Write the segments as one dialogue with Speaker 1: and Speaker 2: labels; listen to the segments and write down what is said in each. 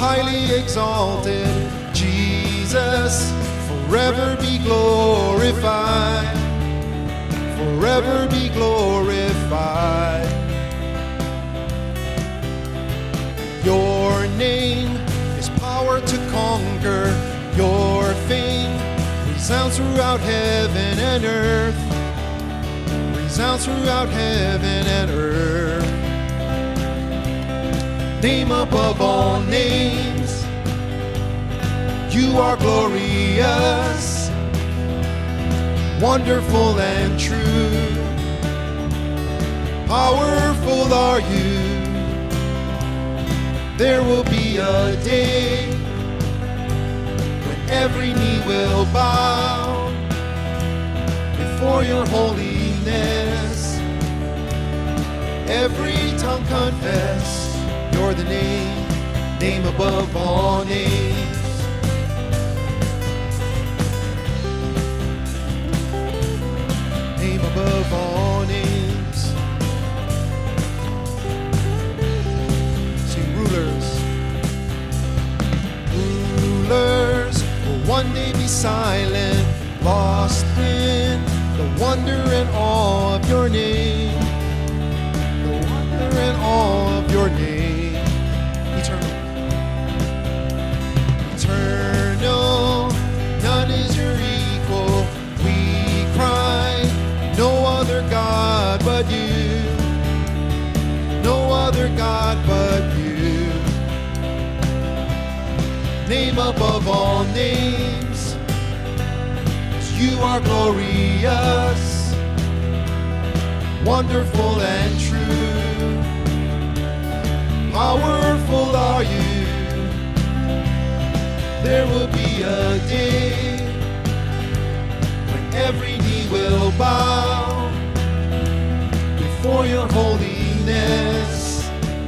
Speaker 1: highly exalted. Jesus, forever be glorified. Forever be glorified. Your name is power to conquer. Your fame resounds throughout heaven and earth. Resounds throughout heaven and earth. Name above all names. You are glorious, wonderful and true. Powerful are you. There will be a day when every knee will bow before your holiness. Every tongue confess you're the name above all names. Name above all names. Sing rulers. Rulers will one day be silent, lost in the wonder and awe of your name. The wonder and awe of your name. Eternal. Eternal, none is your equal. We cry, no other God but you. No other God but you. Name above all names. You are glorious, wonderful and true. Powerful are you. There will be a day when every knee will bow before your holiness.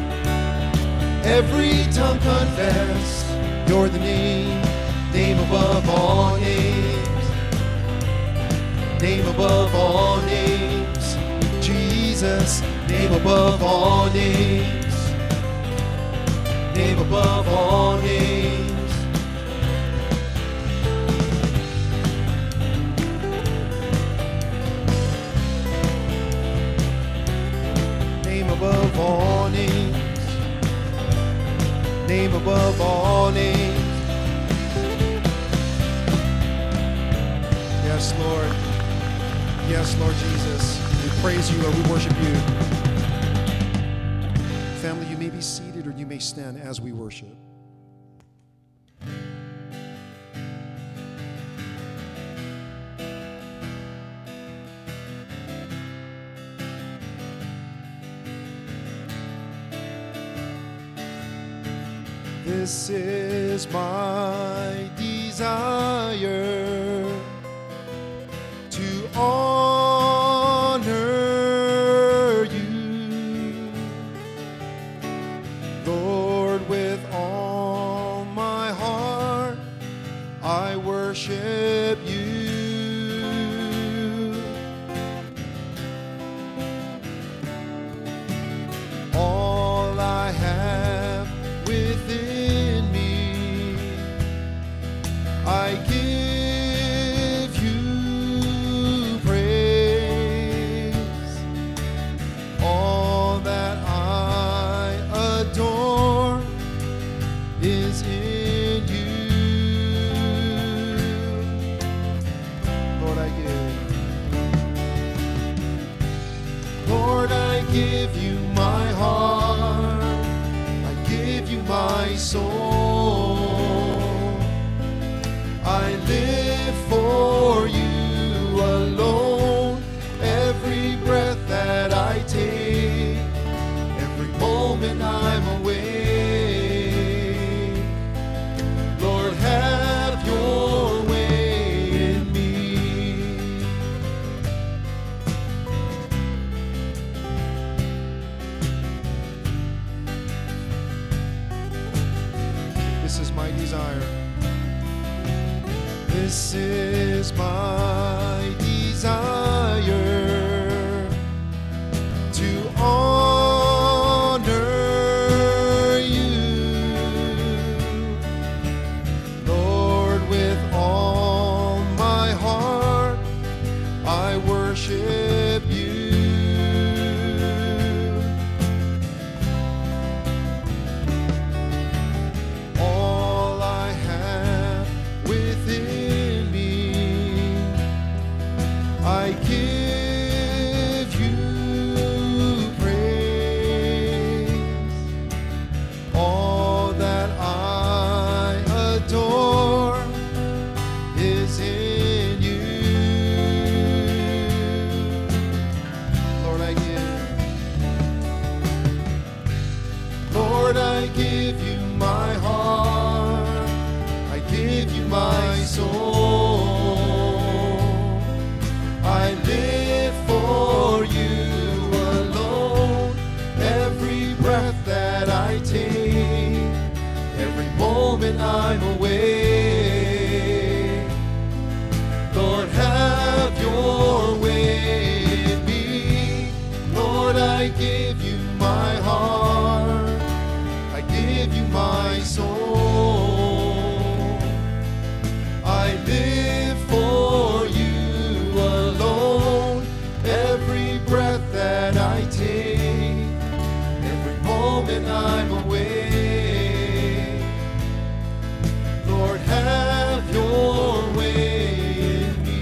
Speaker 1: Every tongue confess you're the name above all names. Name above all names. Jesus, name above all names. Name above all names. Name above all names. Name above all names. Yes, Lord. Yes, Lord Jesus. We praise you, Lord. We worship you. Family, you may be seated or you may stand as we worship. This is my desire, to honor you, Lord, with all my heart. I worship you. All I have within me, I give you praise. All that I adore is in you. Lord, I give you my heart. I give you my soul. I live for you alone. Every breath that I take, every moment I'm awake. Lord, have your way in me. This is my desire. This is my desire, to honor you, Lord, I give you my heart, I give you my soul. I live for you alone. Every breath that I take, every moment I'm awake. Lord, have your way in me. Lord, I give you my heart, I give you my soul. I live for you alone. Every breath that I take, every moment I'm awake. Lord, have your way in me.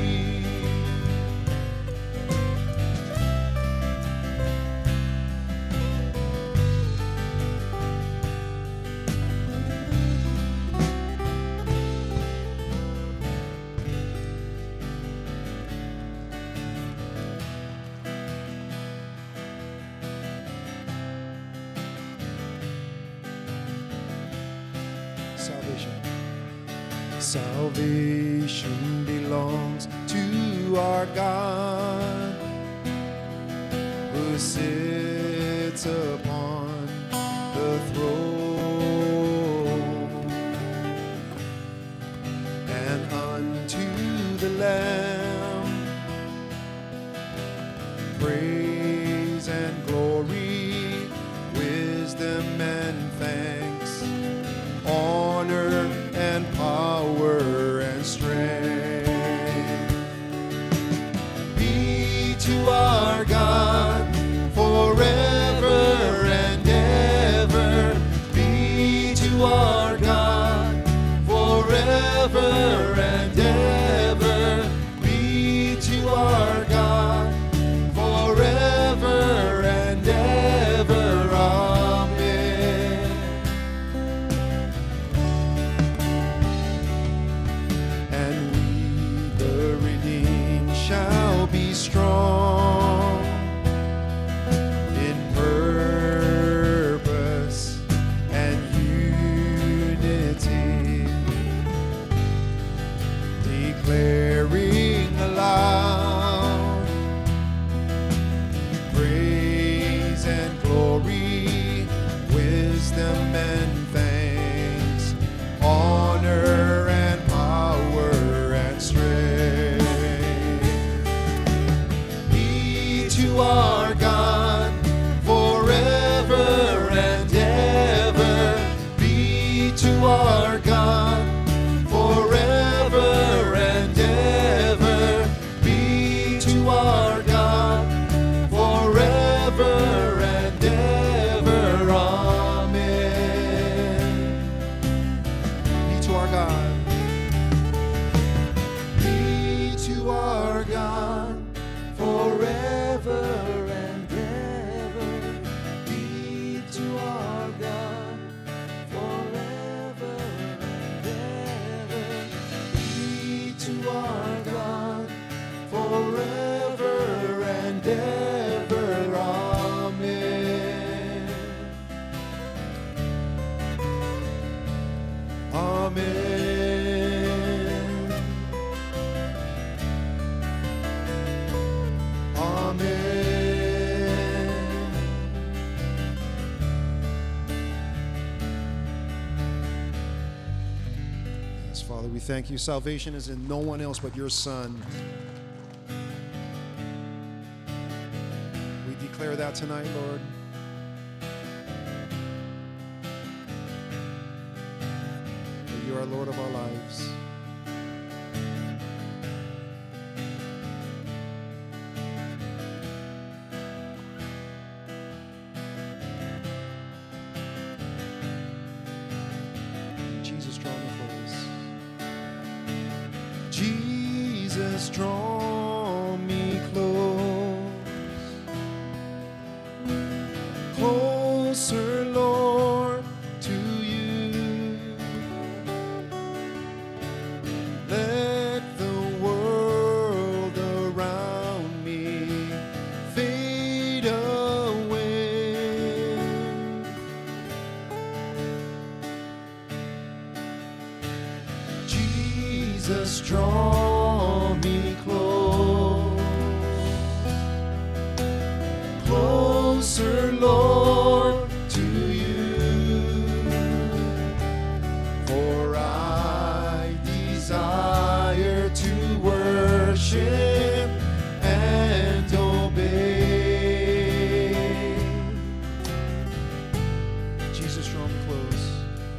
Speaker 1: Salvation belongs to our God, who sits upon the throne, and unto the Lamb praise and glory, wisdom and thanks, honor and power and strength be to our God forever and ever. Be to our God forever and ever. Be to our God forever and ever. Amen. And we, the redeemed, shall be strong in purpose and unity, declaring aloud praise and glory, wisdom and thanks, honor and power and strength be to our God forever and ever. Be to our God forever and ever. Be to our God forever and ever. Amen. Be to our God. Be to our God forever and ever. Be to our God forever and ever. Be to our God forever and ever. Amen. Amen. Amen. Yes, Father, we thank you. Salvation is in no one else but your Son. We declare that tonight, Lord. That you are Lord of our lives. Jesus, draw me close. Jesus, draw me close. Closer, Lord, to you. Let the world around me fade away. Jesus, draw me close, closer, Lord, to you, for I desire to worship and obey. Jesus, draw me close.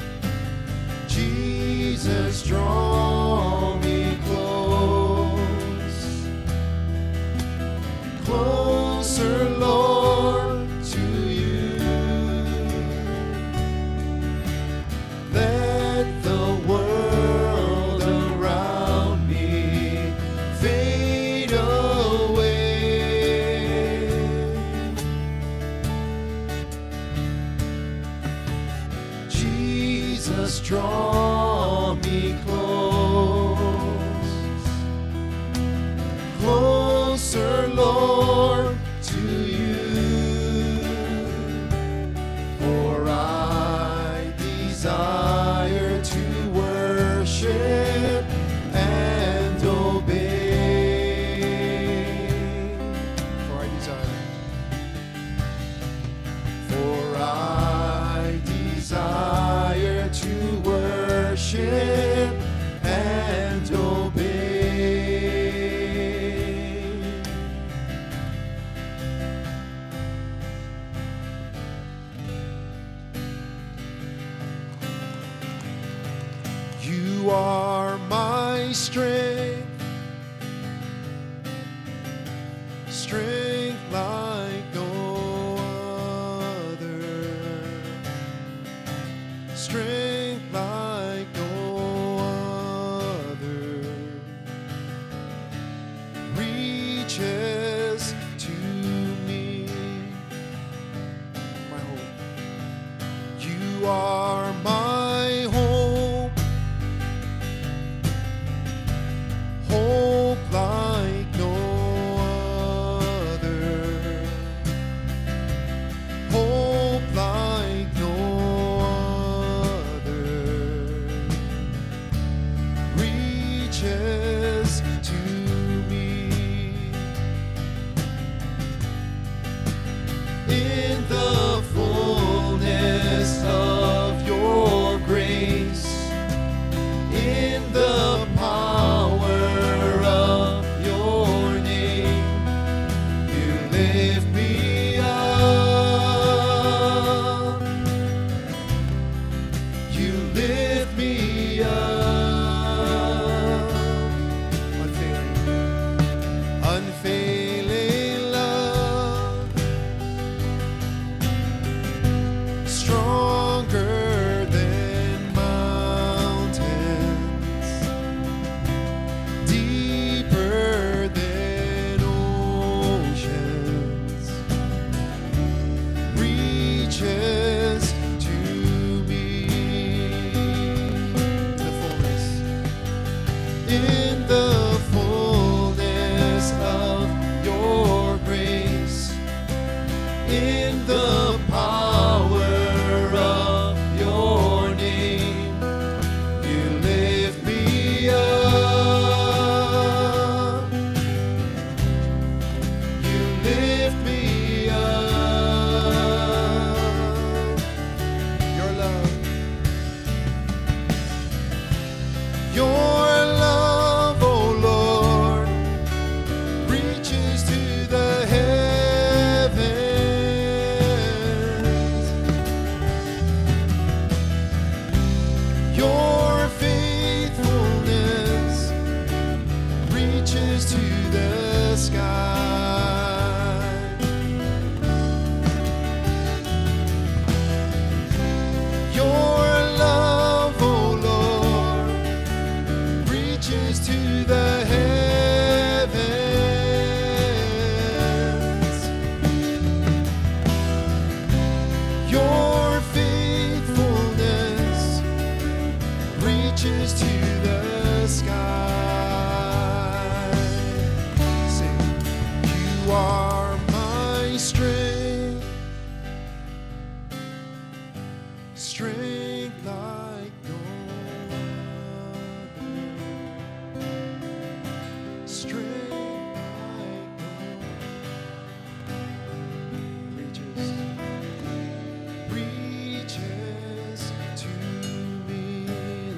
Speaker 1: Jesus, draw me close, closer, Lord, to you. Let the world around me fade away. Jesus, draw me close, closer, Lord, to you, for I desire to worship and obey. For I desire to worship and obey. You are my strength, strength like no other, strength like no other, reaches to me, my hope. You are my hope, hope like no other, hope like no other, reaches to me. In the fullness of your grace, in the power of your name, you lift me up. You lift me up. Unfailing love, stronger than mountains, deeper than oceans, reaches to me. The fullness. In the fullness of your grace, in the power of your name, you lift me up. You lift me up. Your love. Your love, oh Lord, reaches to the heavens. Your faithfulness reaches to the sky. Your love, oh Lord, reaches to the heavens. Your faithfulness reaches to the sky. Sing, you are my strength, strength like no other.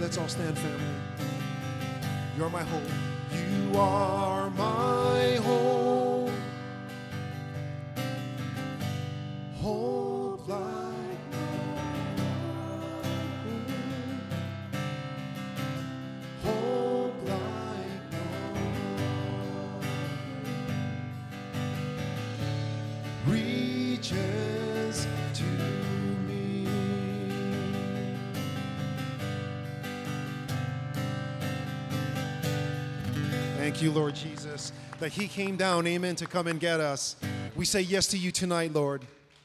Speaker 1: Let's all stand, family. You are my hope. You are my hope. Hope like no other. Hope like no other. Reaches to me. Thank you, Lord Jesus, that he came down, amen, to come and get us. We say yes to you tonight, Lord.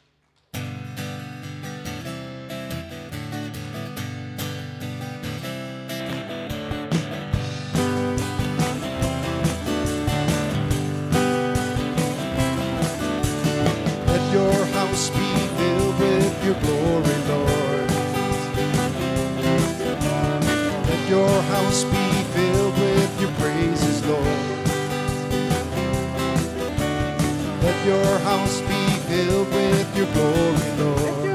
Speaker 1: Let your house be filled with your glory, Lord. Let your house be filled with your praises, Lord. Let your house be filled with your glory, Lord.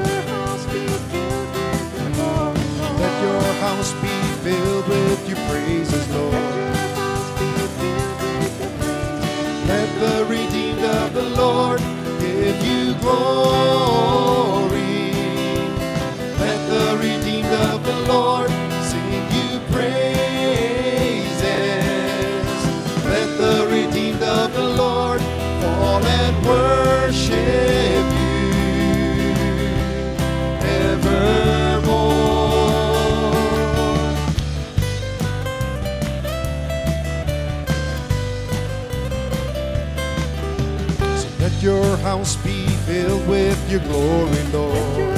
Speaker 1: Let your house be filled with your praises, Lord. Let the redeemed of the Lord give you glory. Let the redeemed of the Lord sing you praises. Let the redeemed of the Lord fall and worship you evermore. So let your house be filled with your glory, Lord.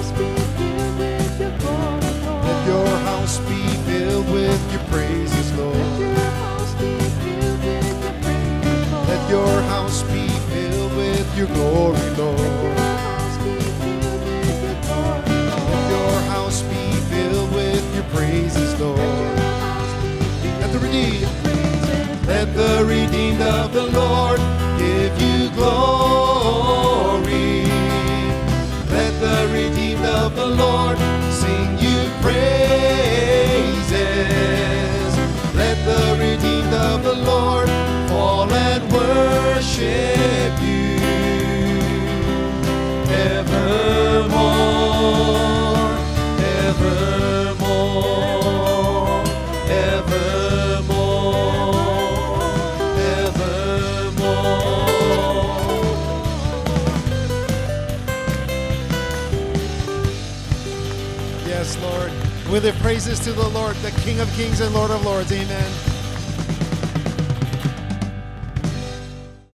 Speaker 1: Let your house be filled with your praises, Lord. Let your house be filled with your glory, Lord. Let your house be filled with your praises, Lord. Let the redeemed of the Lord give you glory. Let the redeemed of the Lord sing you praises. Let the redeemed of the Lord fall and worship you evermore, evermore, evermore, evermore. Yes, Lord. We lift praises to the Lord, the King of Kings and Lord of Lords. Amen.